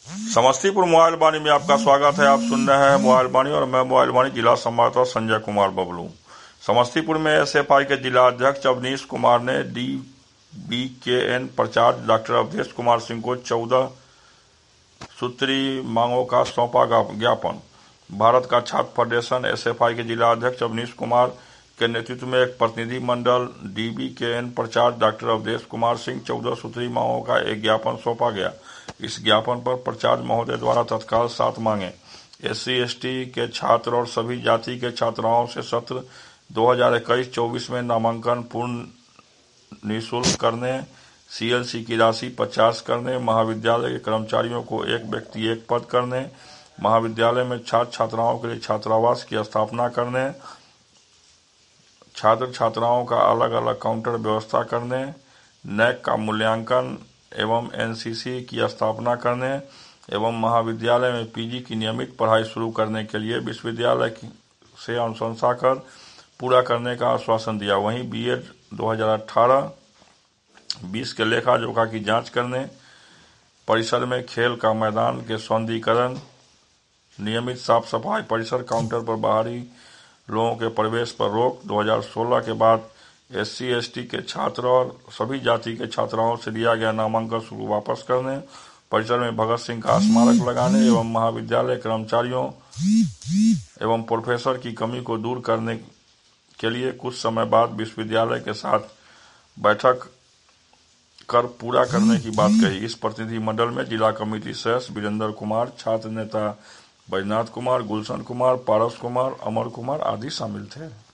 Samastipur mobile वाणी में आपका स्वागत है। आप सुन रहे हैं मोबाइल वाणी और मैं मोबाइल वाणी जिला संवाददाता संजय कुमार बबलू। समस्तीपुर में एसएफआई के जिला अध्यक्ष अवनीश कुमार ने DBKN प्रचार डॉक्टर अवधेश कुमार सिंह को 14 सूत्री मांगों का सौंपा ज्ञापन। भारत का छात्र फेडरेशन एसएफआई के जिला अध्यक्ष अवनीश कुमार के नेतृत्व में एक प्रतिनिधि मंडल DBKN प्रचार डॉक्टर अवधेश कुमार सिंह 14 सूत्री मांगों का एक ज्ञापन सौंपा गया। इस ज्ञापन पर प्राचार्य महोदय द्वारा तत्काल 7 मांगे SC/ST के छात्र और सभी जाति के छात्राओं से सत्र 2021-24 में नामांकन पूर्ण निःशुल्क करने, CLC की राशि 50 करने, महाविद्यालय के कर्मचारियों को एक व्यक्ति एक पद करने, महाविद्यालय में छात्र छात्राओं के लिए छात्रावास की स्थापना करने, छात्र छात्राओं का अलग अलग काउंटर व्यवस्था करने, NAC का मूल्यांकन एवं NCC की स्थापना करने एवं महाविद्यालय में PG की नियमित पढ़ाई शुरू करने के लिए विश्वविद्यालय से अनुशंसा कर पूरा करने का आश्वासन दिया। वहीं B.Ed 2018-20 के लेखा जोखा की जांच करने, परिसर में खेल का मैदान के सौंदर्यीकरण, नियमित साफ सफाई, परिसर काउंटर पर बाहरी लोगों के प्रवेश पर रोक, 2016 के बाद SC/ST के छात्र और सभी जाति के छात्राओं से लिया गया नामांकन शुल्क वापस करने, परिसर में भगत सिंह का स्मारक लगाने एवं महाविद्यालय कर्मचारियों एवं प्रोफेसर की कमी को दूर करने के लिए कुछ समय बाद विश्वविद्यालय के साथ बैठक कर पूरा करने की बात कही। इस प्रतिनिधि मंडल में जिला कमेटी सदस्य वीरेंद्र कुमार, छात्र नेता बैजनाथ कुमार, गुलशन कुमार, पारस कुमार, अमर कुमार आदि शामिल थे।